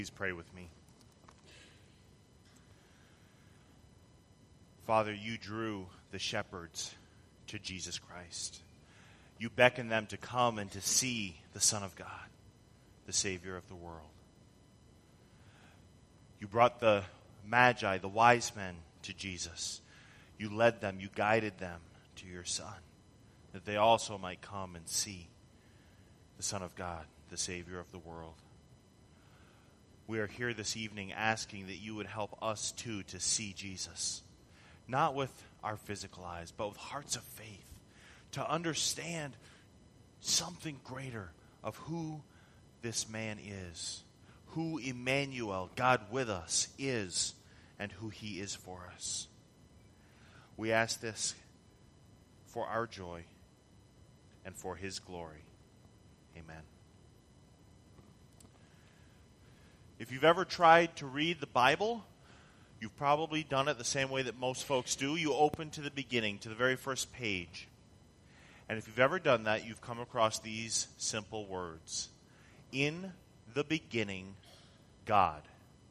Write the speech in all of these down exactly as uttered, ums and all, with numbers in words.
Please pray with me. Father, you drew the shepherds to Jesus Christ. You beckoned them to come and to see the Son of God, the Savior of the world. You brought the Magi, the wise men, to Jesus. You led them, you guided them to your Son, that they also might come and see the Son of God, the Savior of the world. We are here this evening asking that you would help us too to see Jesus, not with our physical eyes, but with hearts of faith, to understand something greater of who this man is, who Emmanuel, God with us, is, and who he is for us. We ask this for our joy and for his glory. Amen. If you've ever tried to read the Bible, you've probably done it the same way that most folks do. You open to the beginning, to the very first page. And if you've ever done that, you've come across these simple words. In the beginning, God.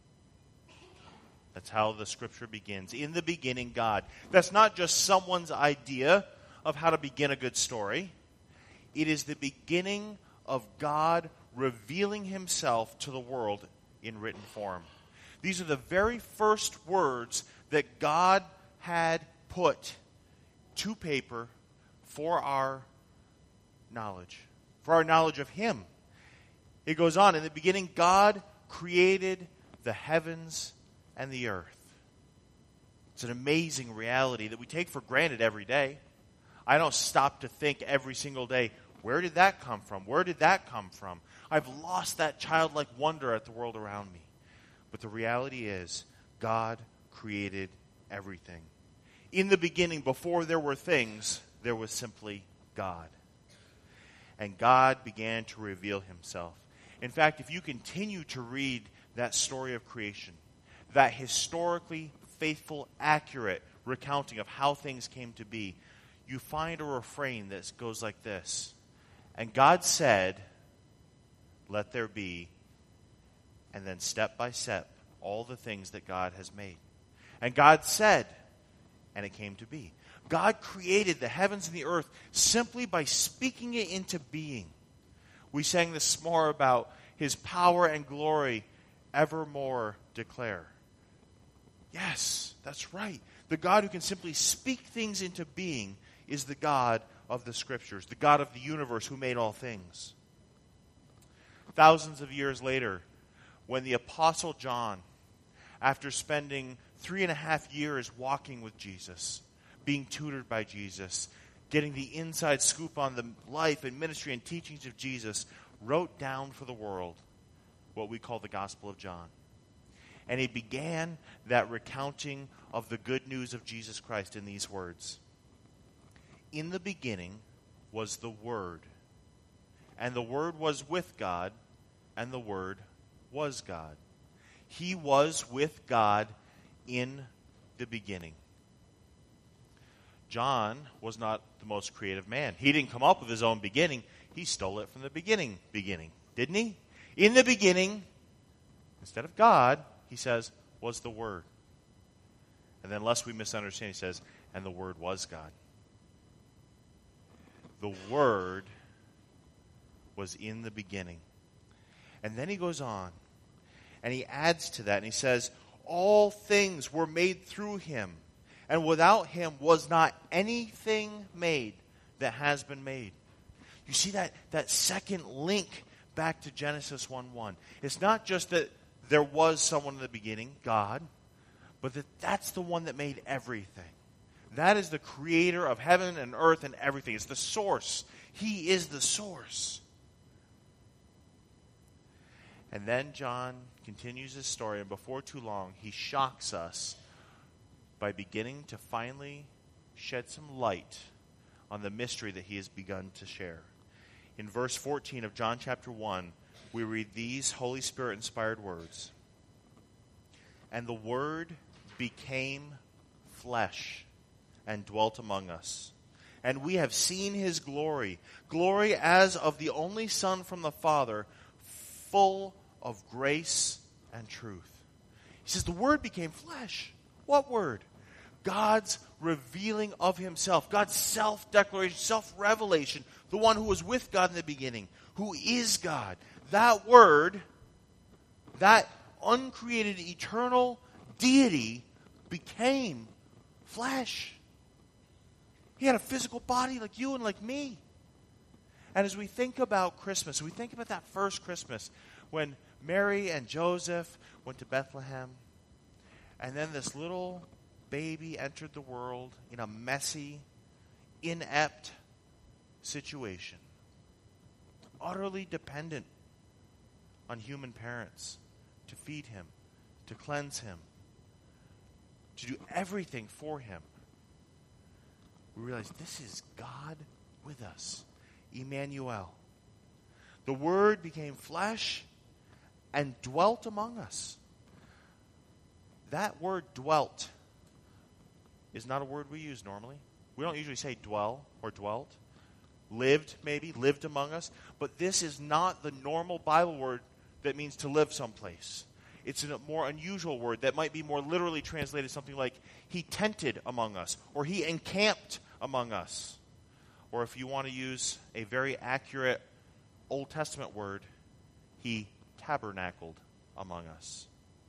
That's how the scripture begins. In the beginning, God. That's not just someone's idea of how to begin a good story. It is the beginning of God revealing himself to the world in written form. These are the very first words that God had put to paper for our knowledge, for our knowledge of him. It goes on, in the beginning, God created the heavens and the earth. It's an amazing reality that we take for granted every day. I don't stop to think every single day, where did that come from? Where did that come from? I've lost that childlike wonder at the world around me. But the reality is, God created everything. In the beginning, before there were things, there was simply God. And God began to reveal himself. In fact, if you continue to read that story of creation, that historically faithful, accurate recounting of how things came to be, you find a refrain that goes like this. And God said, let there be, and then step by step, all the things that God has made. And God said, and it came to be. God created the heavens and the earth simply by speaking it into being. We sang this more about his power and glory evermore declare. Yes, that's right. The God who can simply speak things into being is the God of the Scriptures, the God of the universe who made all things. Thousands of years later, when the Apostle John, after spending three and a half years walking with Jesus, being tutored by Jesus, getting the inside scoop on the life and ministry and teachings of Jesus, wrote down for the world what we call the Gospel of John. And he began that recounting of the good news of Jesus Christ in these words. In the beginning was the Word, and the Word was with God, and the Word was God. He was with God in the beginning. John was not the most creative man. He didn't come up with his own beginning. He stole it from the beginning, beginning, didn't he? In the beginning, instead of God, he says, was the Word. And then lest we misunderstand, he says, and the Word was God. The Word was in the beginning. And then he goes on, and he adds to that, and he says, all things were made through him, and without him was not anything made that has been made. You see that, that second link back to Genesis one one. It's not just that there was someone in the beginning, God, but that that's the one that made everything. That is the creator of heaven and earth and everything. It's the source. He is the source. And then John continues his story, and before too long, he shocks us by beginning to finally shed some light on the mystery that he has begun to share. In verse fourteen of John chapter one, we read these Holy Spirit-inspired words. And the Word became flesh and dwelt among us. And we have seen his glory, glory as of the only Son from the Father, full of grace and truth. He says the Word became flesh. What Word? God's revealing of himself, God's self-declaration, self-revelation, the one who was with God in the beginning, who is God. That Word, that uncreated, eternal deity became flesh. He had a physical body like you and like me. And as we think about Christmas, we think about that first Christmas when Mary and Joseph went to Bethlehem, and then this little baby entered the world in a messy, inept situation, utterly dependent on human parents to feed him, to cleanse him, to do everything for him. We realize this is God with us, Emmanuel. The Word became flesh and dwelt among us. That word dwelt is not a word we use normally. We don't usually say dwell or dwelt. Lived, maybe, lived among us. But this is not the normal Bible word that means to live someplace. It's a more unusual word that might be more literally translated something like he tented among us, or he encamped among us. Or if you want to use a very accurate Old Testament word, he tabernacled among us.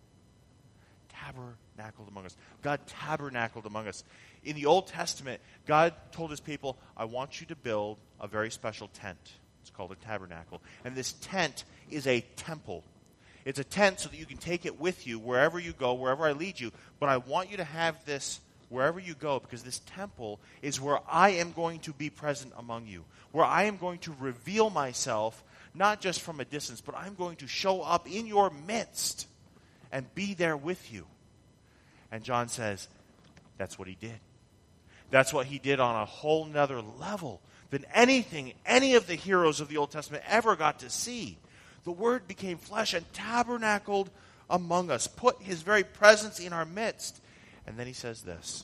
Tabernacled among us. God tabernacled among us. In the Old Testament, God told his people, I want you to build a very special tent. It's called a tabernacle. And this tent is a temple. It's a tent so that you can take it with you wherever you go, wherever I lead you. But I want you to have this wherever you go, because this temple is where I am going to be present among you, where I am going to reveal myself, not just from a distance, but I'm going to show up in your midst and be there with you. And John says, that's what he did. That's what he did on a whole nother level than anything any of the heroes of the Old Testament ever got to see. The Word became flesh and tabernacled among us, put his very presence in our midst. And then he says this,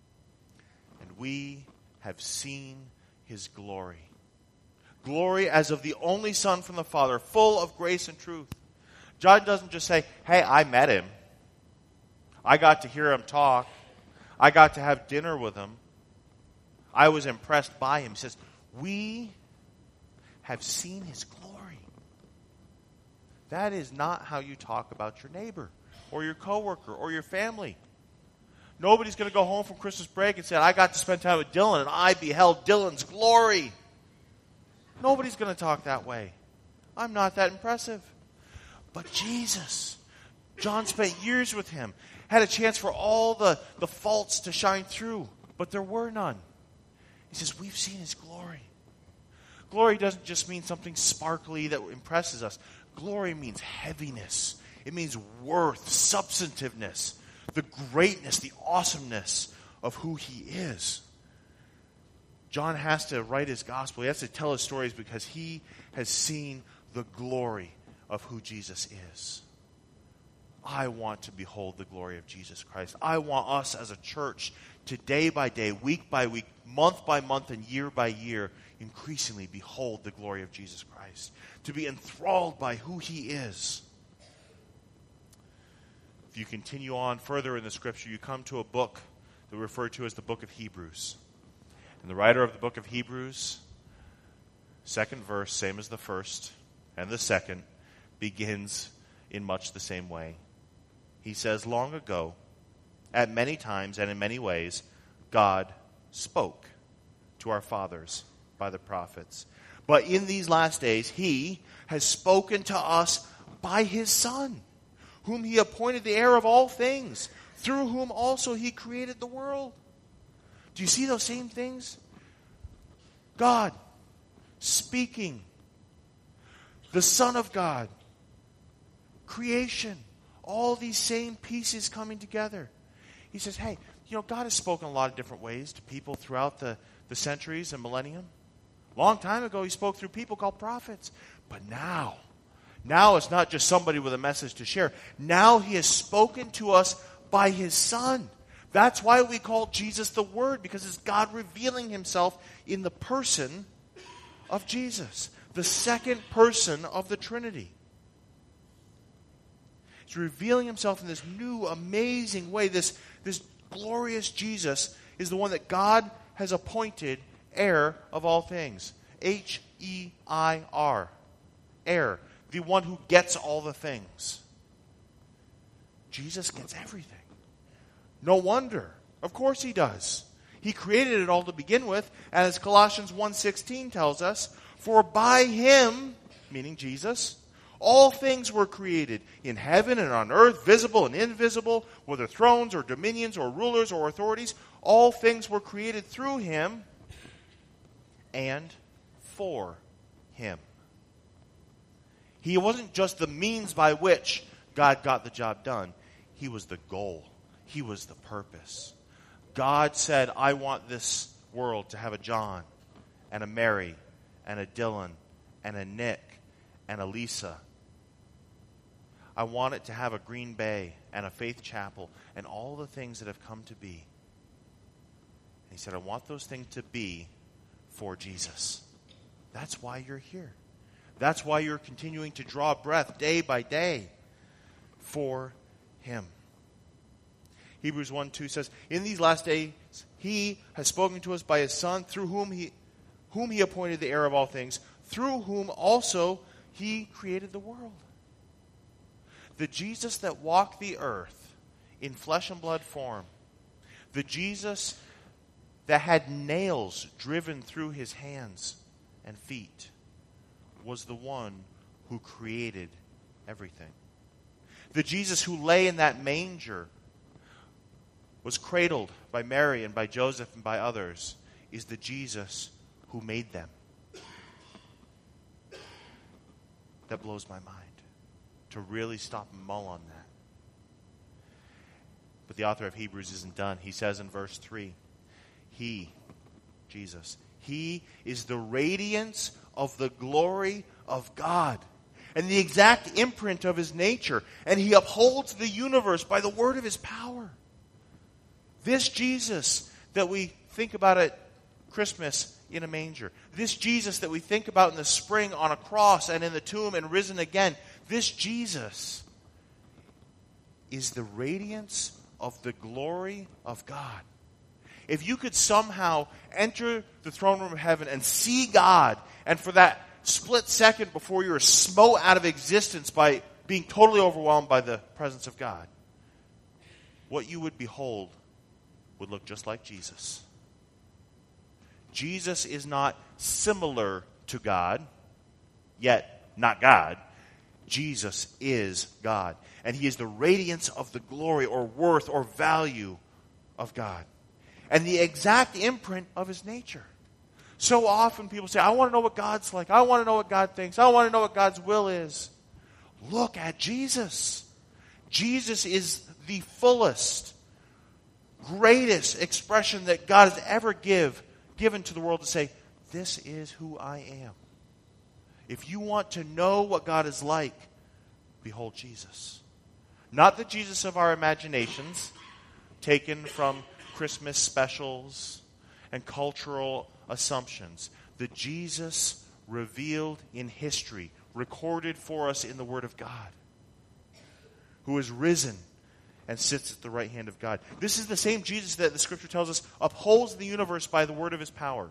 and we have seen his glory. Glory as of the only Son from the Father, full of grace and truth. John doesn't just say, hey, I met him. I got to hear him talk. I got to have dinner with him. I was impressed by him. He says, we have seen his glory. That is not how you talk about your neighbor or your coworker or your family. Nobody's going to go home from Christmas break and say, I got to spend time with Dylan and I beheld Dylan's glory. Nobody's going to talk that way. I'm not that impressive. But Jesus, John spent years with him, had a chance for all the, the faults to shine through, but there were none. He says, we've seen his glory. Glory doesn't just mean something sparkly that impresses us. Glory means heaviness. It means worth, substantiveness, the greatness, the awesomeness of who he is. John has to write his gospel. He has to tell his stories because he has seen the glory of who Jesus is. I want to behold the glory of Jesus Christ. I want us as a church to day by day, week by week, month by month, and year by year, increasingly behold the glory of Jesus Christ. To be enthralled by who he is. If you continue on further in the scripture, you come to a book that we refer to as the book of Hebrews. And the writer of the book of Hebrews, second verse, same as the first, and the second, begins in much the same way. He says, long ago, at many times and in many ways, God spoke to our fathers by the prophets. But in these last days, he has spoken to us by his Son, whom he appointed the heir of all things, through whom also he created the world. Do you see those same things? God speaking, the Son of God, creation, all these same pieces coming together. He says, hey, you know, God has spoken a lot of different ways to people throughout the, the centuries and millennium. Long time ago, he spoke through people called prophets. But now, now it's not just somebody with a message to share. Now he has spoken to us by his Son. That's why we call Jesus the Word, because it's God revealing himself in the person of Jesus, the second person of the Trinity. He's revealing himself in this new, amazing way. This, this glorious Jesus is the one that God has appointed heir of all things. H E I R. Heir. The one who gets all the things. Jesus gets everything. No wonder. Of course he does. He created it all to begin with, and as Colossians one sixteen tells us, for by him, meaning Jesus, all things were created in heaven and on earth, visible and invisible, whether thrones or dominions or rulers or authorities. All things were created through him and for him. He wasn't just the means by which God got the job done. He was the goal. He was the purpose. God said, I want this world to have a John and a Mary and a Dylan and a Nick and a Lisa. I want it to have a Green Bay and a Faith Chapel and all the things that have come to be. And he said, I want those things to be for Jesus. That's why you're here. That's why you're continuing to draw breath day by day for him. Hebrews one two says, in these last days he has spoken to us by his Son, through whom he whom he appointed the heir of all things, through whom also he created the world. The Jesus that walked the earth in flesh and blood form, the Jesus that had nails driven through his hands and feet, was the one who created everything. The Jesus who lay in that manger, was cradled by Mary and by Joseph and by others, is the Jesus who made them. That blows my mind, to really stop and mull on that. But the author of Hebrews isn't done. He says in verse three, he, Jesus, he is the radiance of the glory of God and the exact imprint of his nature, and he upholds the universe by the word of his power. This Jesus that we think about at Christmas in a manger, this Jesus that we think about in the spring on a cross and in the tomb and risen again, this Jesus is the radiance of the glory of God. If you could somehow enter the throne room of heaven and see God, and for that split second before you were smote out of existence by being totally overwhelmed by the presence of God, what you would behold would look just like Jesus. Jesus is not similar to God, yet not God. Jesus is God. And he is the radiance of the glory or worth or value of God. And the exact imprint of his nature. So often people say, I want to know what God's like. I want to know what God thinks. I want to know what God's will is. Look at Jesus. Jesus is the fullest, greatest expression that God has ever give, given to the world to say, this is who I am. If you want to know what God is like, behold Jesus. Not the Jesus of our imaginations, taken from Christmas specials and cultural assumptions. The Jesus revealed in history, recorded for us in the Word of God, who is risen and sits at the right hand of God. This is the same Jesus that the Scripture tells us upholds the universe by the word of his power.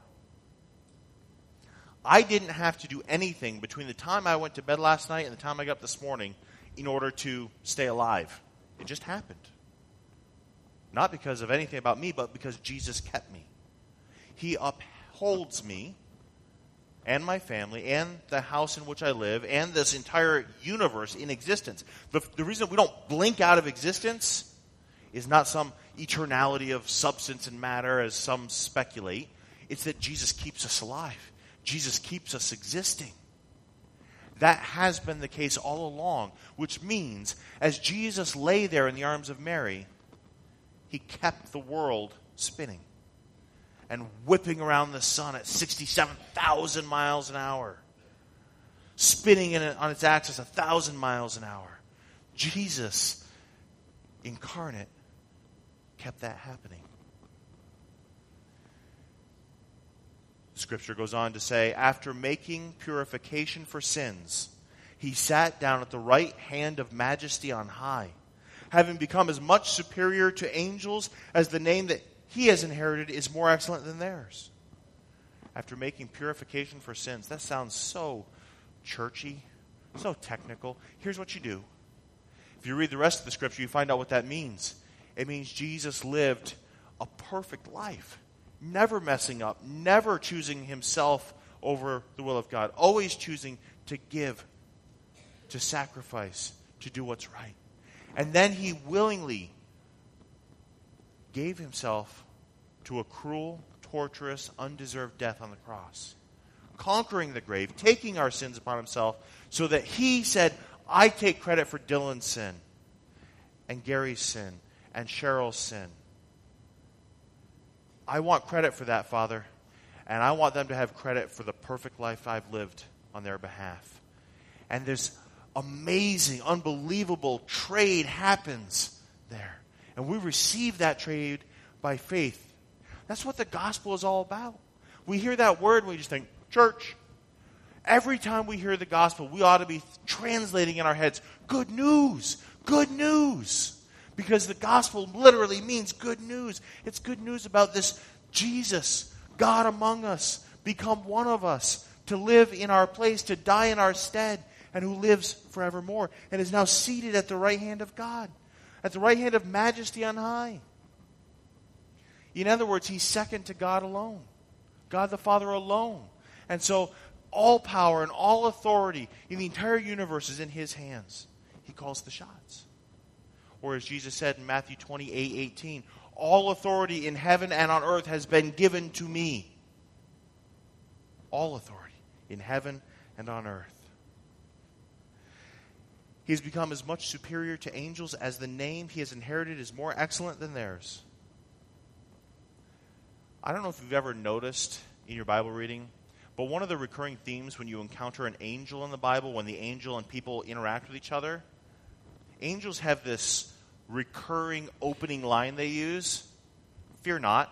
I didn't have to do anything between the time I went to bed last night and the time I got up this morning in order to stay alive. It just happened. Not because of anything about me, but because Jesus kept me. He upholds me and my family and the house in which I live and this entire universe in existence. The, the reason we don't blink out of existence is not some eternality of substance and matter as some speculate. It's that Jesus keeps us alive. Jesus keeps us existing. That has been the case all along, which means as Jesus lay there in the arms of Mary, he kept the world spinning and whipping around the sun at sixty-seven thousand miles an hour, spinning in it on its axis one thousand miles an hour. Jesus, incarnate, kept that happening. Scripture goes on to say, after making purification for sins, he sat down at the right hand of majesty on high, having become as much superior to angels as the name that he has inherited is more excellent than theirs. After making purification for sins. That sounds so churchy, so technical. Here's what you do. If you read the rest of the scripture, you find out what that means. It means Jesus lived a perfect life, never messing up, never choosing himself over the will of God, always choosing to give, to sacrifice, to do what's right. And then he willingly gave himself to a cruel, torturous, undeserved death on the cross, conquering the grave, taking our sins upon himself, so that he said, I take credit for Dylan's sin, and Gary's sin, and Cheryl's sin. I want credit for that, Father, and I want them to have credit for the perfect life I've lived on their behalf. And this amazing, unbelievable trade happens there. And we receive that trade by faith. That's what the gospel is all about. We hear that word and we just think, church. Every time we hear the gospel, we ought to be translating in our heads, good news, good news. Because the gospel literally means good news. It's good news about this Jesus, God among us, become one of us, to live in our place, to die in our stead, and who lives forevermore, and is now seated at the right hand of God, at the right hand of majesty on high. In other words, he's second to God alone, God the Father alone. And so all power and all authority in the entire universe is in his hands. He calls the shots. Or as Jesus said in Matthew twenty-eight eighteen, all authority in heaven and on earth has been given to me. All authority in heaven and on earth. He has become as much superior to angels as the name he has inherited is more excellent than theirs. I don't know if you've ever noticed in your Bible reading, but one of the recurring themes when you encounter an angel in the Bible, when the angel and people interact with each other, angels have this recurring opening line they use. Fear not.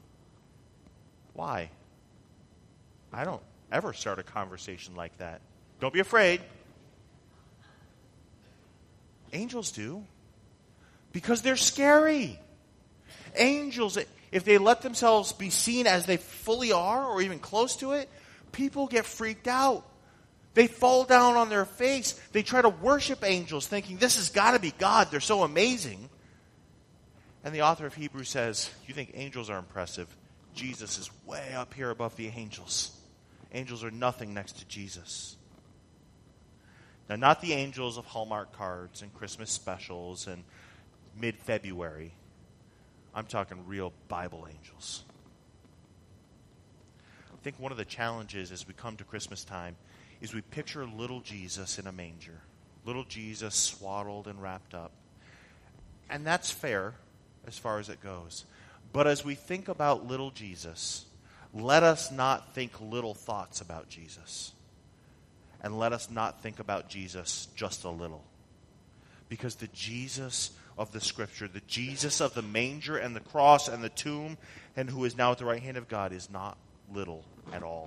Why? I don't ever start a conversation like that. Don't be afraid. Angels do. Because they're scary. Angels, if they let themselves be seen as they fully are, or even close to it, people get freaked out. They fall down on their face. They try to worship angels, thinking this has got to be God. They're so amazing. And the author of Hebrews says, you think angels are impressive? Jesus is way up here above the angels. Angels are nothing next to Jesus. Now, not the angels of Hallmark cards and Christmas specials and mid-February. I'm talking real Bible angels. I think one of the challenges as we come to Christmas time is we picture little Jesus in a manger. Little Jesus swaddled and wrapped up. And that's fair as far as it goes. But as we think about little Jesus, let us not think little thoughts about Jesus. And let us not think about Jesus just a little. Because the Jesus of the Scripture, the Jesus of the manger and the cross and the tomb, and who is now at the right hand of God, is not little at all.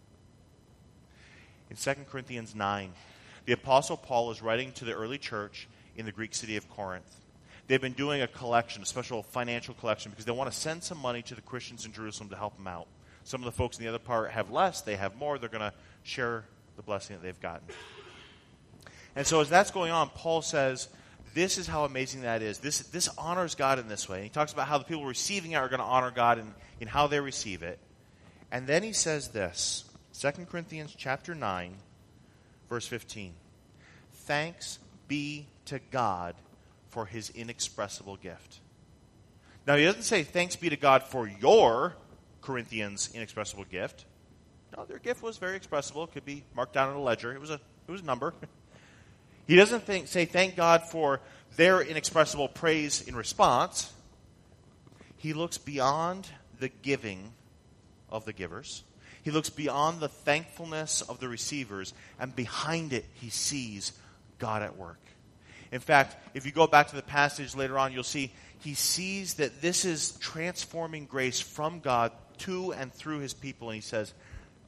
In Second Corinthians nine, the Apostle Paul is writing to the early church in the Greek city of Corinth. They've been doing a collection, a special financial collection, because they want to send some money to the Christians in Jerusalem to help them out. Some of the folks in the other part have less, they have more, they're going to share the blessing that they've gotten. And so as that's going on, Paul says, this is how amazing that is. This, this honors God in this way. And he talks about how the people receiving it are going to honor God in, in how they receive it. And then he says this, Second Corinthians chapter nine, verse fifteen. Thanks be to God for his inexpressible gift. Now, he doesn't say thanks be to God for your Corinthians' inexpressible gift. No, their gift was very expressible. It could be marked down in a ledger. It was a, it was a number. He doesn't think, say thank God for their inexpressible praise in response. He looks beyond the giving of the givers. He looks beyond the thankfulness of the receivers, and behind it he sees God at work. In fact, if you go back to the passage later on, you'll see he sees that this is transforming grace from God to and through his people, and he says,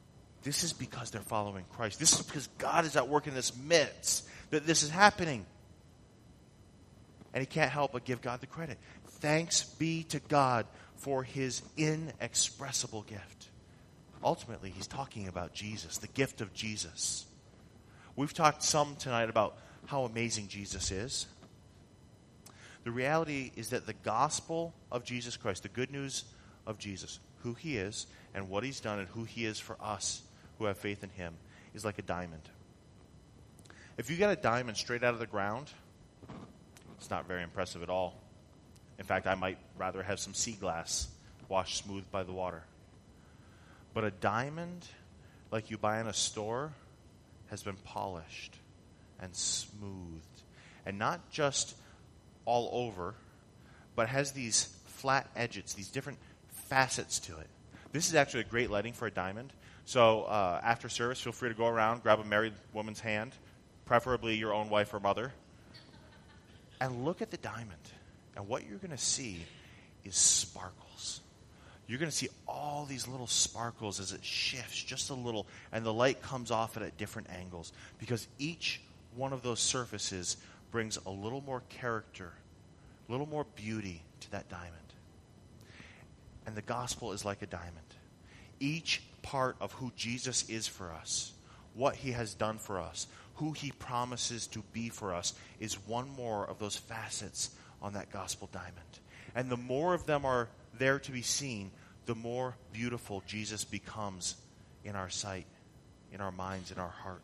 This is because they're following Christ. This is because God is at work in this midst that this is happening. And he can't help but give God the credit. Thanks be to God for his inexpressible gift. Ultimately, he's talking about Jesus, the gift of Jesus. We've talked some tonight about how amazing Jesus is. The reality is that the gospel of Jesus Christ, the good news of Jesus, who he is and what he's done and who he is for us who have faith in him, is like a diamond. If you get a diamond straight out of the ground, it's not very impressive at all. In fact, I might rather have some sea glass washed smooth by the water. But a diamond, like you buy in a store, has been polished and smoothed. And not just all over, but has these flat edges, these different facets to it. This is actually a great lighting for a diamond. So uh, after service, feel free to go around, grab a married woman's hand, preferably your own wife or mother, and look at the diamond. And what you're going to see is sparkles. You're going to see all these little sparkles as it shifts just a little, and the light comes off it at different angles, because each one of those surfaces brings a little more character, a little more beauty to that diamond. And the gospel is like a diamond. Each part of who Jesus is for us, what he has done for us, who he promises to be for us, is one more of those facets on that gospel diamond. And the more of them are there to be seen, the more beautiful Jesus becomes in our sight, in our minds, in our heart.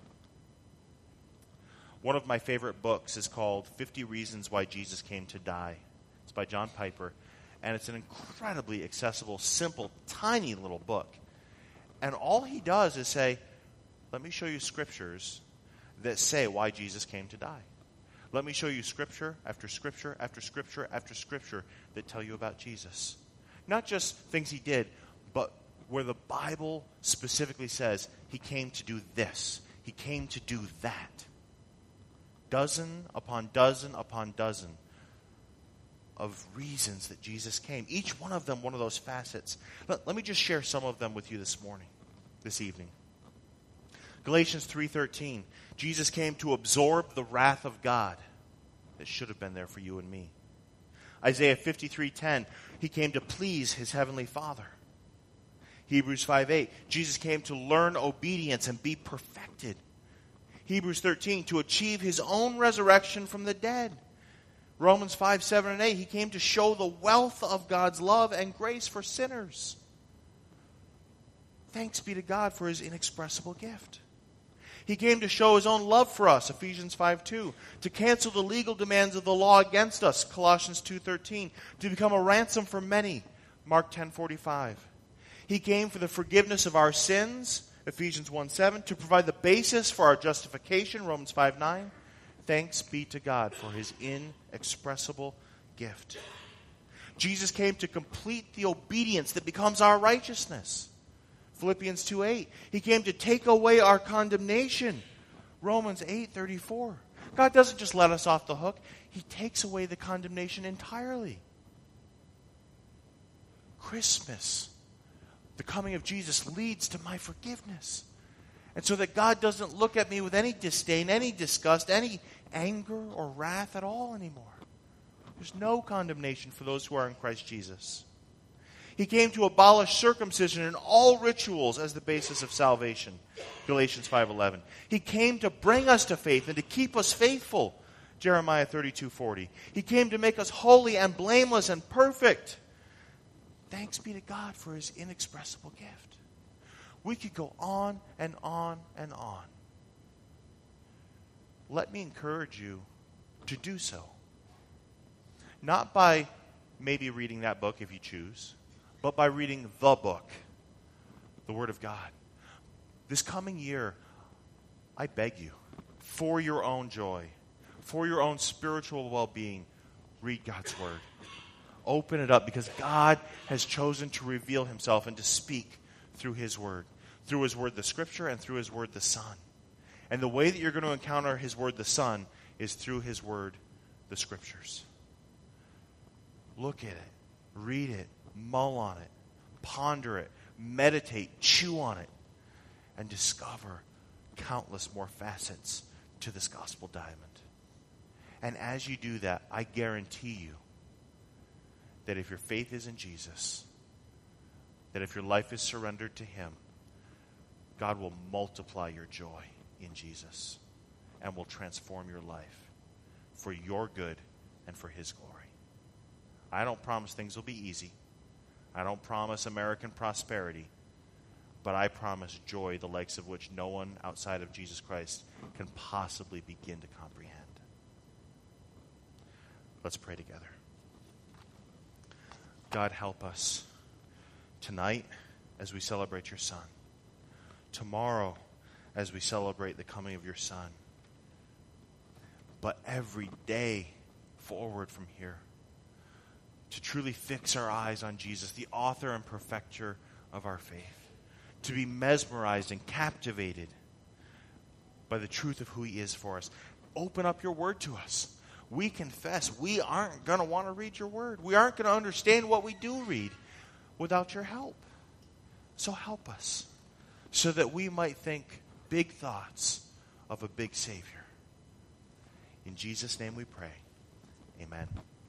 One of my favorite books is called fifty Reasons Why Jesus Came to Die. It's by John Piper, and it's an incredibly accessible, simple, tiny little book. And all he does is say, let me show you scriptures that say why Jesus came to die. Let me show you scripture after scripture after scripture after scripture that tell you about Jesus. Not just things he did, but where the Bible specifically says he came to do this. He came to do that. Dozen upon dozen upon dozen of reasons that Jesus came. Each one of them, one of those facets. Let, let me just share some of them with you this morning, this evening. Galatians three thirteen. Jesus came to absorb the wrath of God that should have been there for you and me. Isaiah fifty-three ten. He came to please his heavenly Father. Hebrews five eight. Jesus came to learn obedience and be perfected. Hebrews thirteen. To achieve his own resurrection from the dead. Romans five seven and eight. He came to show the wealth of God's love and grace for sinners. Thanks be to God for his inexpressible gift. He came to show his own love for us, Ephesians five two, to cancel the legal demands of the law against us, Colossians two thirteen, to become a ransom for many, Mark ten forty-five. He came for the forgiveness of our sins, Ephesians one seven, to provide the basis for our justification, Romans five nine. Thanks be to God for his inexpressible gift. Jesus came to complete the obedience that becomes our righteousness. Philippians two eight. He came to take away our condemnation. Romans eight thirty-four. God doesn't just let us off the hook. He takes away the condemnation entirely. Christmas, the coming of Jesus, leads to my forgiveness. And so that God doesn't look at me with any disdain, any disgust, any anger or wrath at all anymore. There's no condemnation for those who are in Christ Jesus. He came to abolish circumcision and all rituals as the basis of salvation. Galatians five eleven. He came to bring us to faith and to keep us faithful. Jeremiah thirty-two forty. He came to make us holy and blameless and perfect. Thanks be to God for his inexpressible gift. We could go on and on and on. Let me encourage you to do so. Not by maybe reading that book if you choose, but by reading the book, the Word of God. This coming year, I beg you, for your own joy, for your own spiritual well-being, read God's Word. Open it up, because God has chosen to reveal himself and to speak through his Word. Through his Word, the Scripture, and through his Word, the Son. And the way that you're going to encounter his Word, the Son, is through his Word, the Scriptures. Look at it. Read it. Mull on it, ponder it, meditate, chew on it, and discover countless more facets to this gospel diamond. And as you do that, I guarantee you that if your faith is in Jesus, that if your life is surrendered to him, God will multiply your joy in Jesus and will transform your life for your good and for his glory. I don't promise things will be easy. I don't promise American prosperity. But I promise joy, the likes of which no one outside of Jesus Christ can possibly begin to comprehend. Let's pray together. God, help us tonight as we celebrate your Son. Tomorrow as we celebrate the coming of your Son. But every day forward from here, to truly fix our eyes on Jesus, the author and perfecter of our faith. To be mesmerized and captivated by the truth of who he is for us. Open up your word to us. We confess we aren't going to want to read your word. We aren't going to understand what we do read without your help. So help us so that we might think big thoughts of a big Savior. In Jesus' name we pray. Amen.